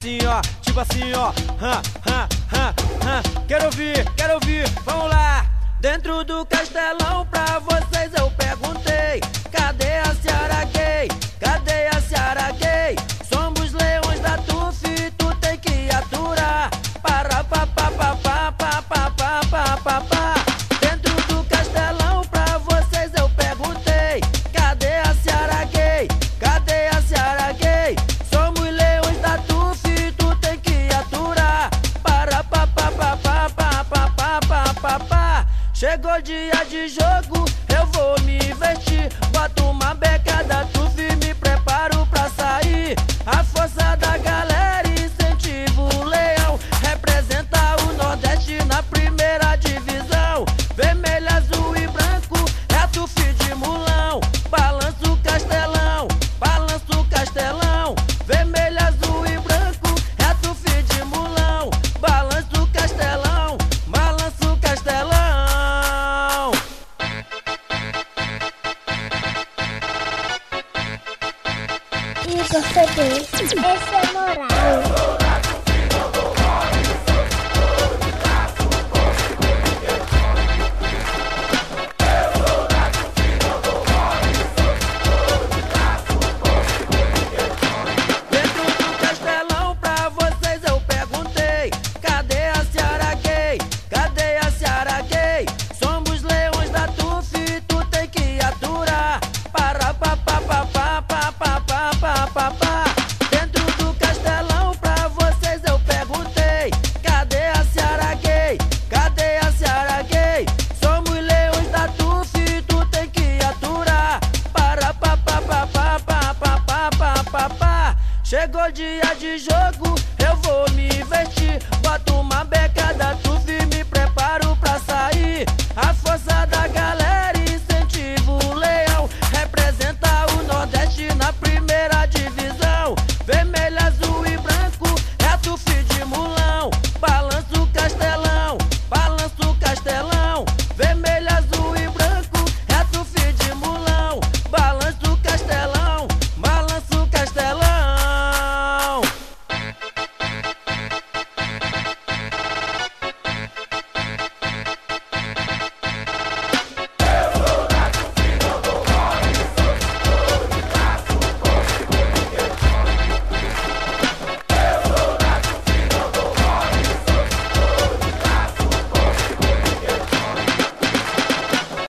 Assim, ó, tipo assim, ó, quero ouvir, vamos lá. Dentro do castelão pra vocês eu perguntei: cadê a Seara Gay? Cadê a Seara Gay? Somos leões da TUF, tu tem que aturar. Para pa pa pa pa pa pa pa pa pa pa. Dentro do castelão pra vocês eu perguntei: cadê a Seara Gay? Cadê a Seara Gay? Somos leões da TUF, tu tem que aturar. Para pa pa pa pa pa pa pa pa pa pa. Chegou dia de jogo, eu vou me vestir. Boto uma beca da TUF, me preparo pra sair. A força da galera incentiva o leão. Representa o Nordeste na primeira divisão. Vermelho, azul e branco, é a TUF de mulão. Balança o castelão, balança o castelão. Vermelho, azul e branco, é a TUF de mulão. Balança o castelão, balança o castelão. Igor CD, esse é moral. Dentro do castelão pra vocês eu perguntei: cadê a Seara Gay? Cadê a Seara Gay? Somos leões da TUF, tu tem que aturar. Para pa pa pa pa pa pa pa pa pa pa. Dentro do castelão pra vocês eu perguntei: cadê a Seara Gay? Cadê a Seara Gay? Somos leões da TUF, tu tem que aturar. Para pa pa pa pa pa pa pa pa pa pa. Chegou dia de jogo, eu vou me vestir. Boto uma beca